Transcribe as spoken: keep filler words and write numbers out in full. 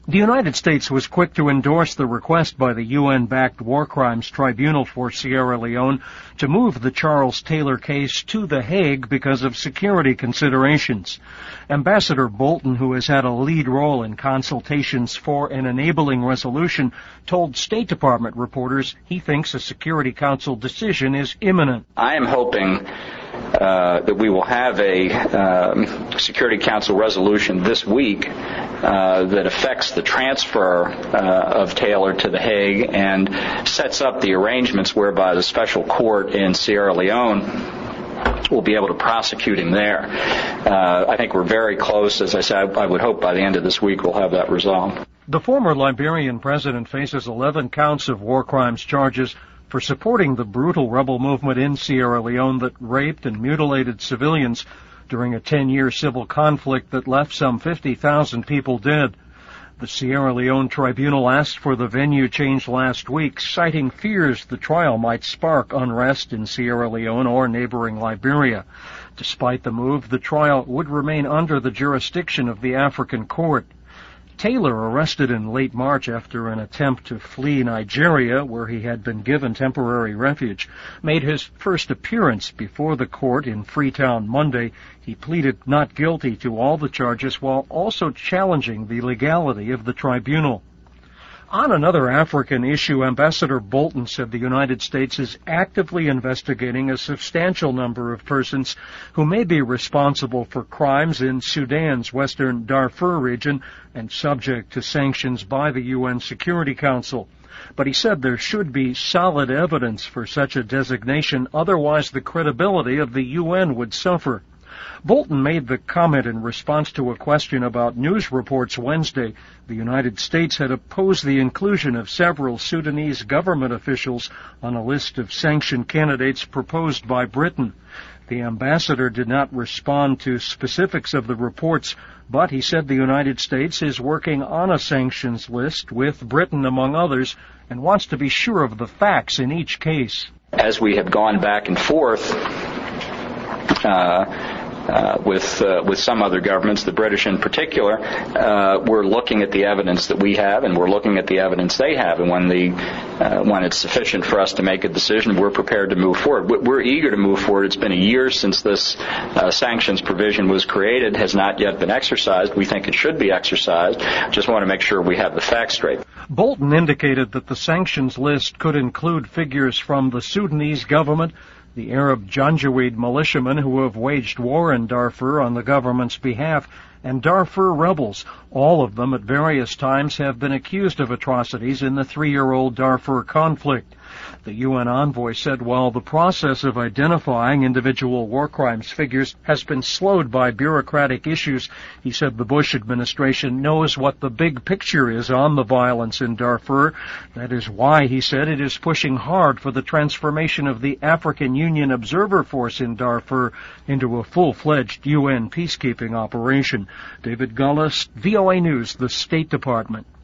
The United States was quick to endorse the request by the U N-backed War Crimes Tribunal for Sierra Leone to move the Charles Taylor case to The Hague because of security considerations. Ambassador Bolton, who has had a lead role in consultations for an enabling resolution, told State Department reporters he thinks a Security Council decision is imminent. I am hoping Uh, that we will have a um, Security Council resolution this week uh, that affects the transfer uh, of Taylor to The Hague and sets up the arrangements whereby the special court in Sierra Leone will be able to prosecute him there. Uh, I think we're very close. As I said, I would hope by the end of this week we'll have that resolved. The former Liberian president faces eleven counts of war crimes charges for supporting the brutal rebel movement in Sierra Leone that raped and mutilated civilians during a ten-year civil conflict that left some fifty thousand people dead. The Sierra Leone tribunal asked for the venue changed last week, citing fears the trial might spark unrest in Sierra Leone or neighboring Liberia. Despite the move, the trial would remain under the jurisdiction of the African court. Taylor, arrested in late March after an attempt to flee Nigeria, where he had been given temporary refuge, made his first appearance before the court in Freetown Monday. He pleaded not guilty to all the charges while also challenging the legality of the tribunal. On another African issue, Ambassador Bolton said the United States is actively investigating a substantial number of persons who may be responsible for crimes in Sudan's western Darfur region and subject to sanctions by the U N Security Council. But he said there should be solid evidence for such a designation, otherwise the credibility of the U N would suffer. Bolton made the comment in response to a question about news reports Wednesday. The United States had opposed the inclusion of several Sudanese government officials on a list of sanctioned candidates proposed by Britain. The ambassador did not respond to specifics of the reports, but he said the United States is working on a sanctions list with Britain among others and wants to be sure of the facts in each case. As we have gone back and forth, uh, Uh, with uh, with some other governments, the British in particular, uh, we're looking at the evidence that we have, and we're looking at the evidence they have. And when the uh, when it's sufficient for us to make a decision, we're prepared to move forward. We're eager to move forward. It's been a year since this uh, sanctions provision was created, has not yet been exercised. We think it should be exercised. Just want to make sure we have the facts straight. Bolton indicated that the sanctions list could include figures from the Sudanese government, the Arab Janjaweed militiamen who have waged war in Darfur on the government's behalf, and Darfur rebels. All of them at various times have been accused of atrocities in the three-year-old Darfur conflict. The U N envoy said while the process of identifying individual war crimes figures has been slowed by bureaucratic issues, he said the Bush administration knows what the big picture is on the violence in Darfur. That is why, he said, it is pushing hard for the transformation of the African Union Observer Force in Darfur into a full-fledged U N peacekeeping operation. David Gullis, V O A News, the State Department.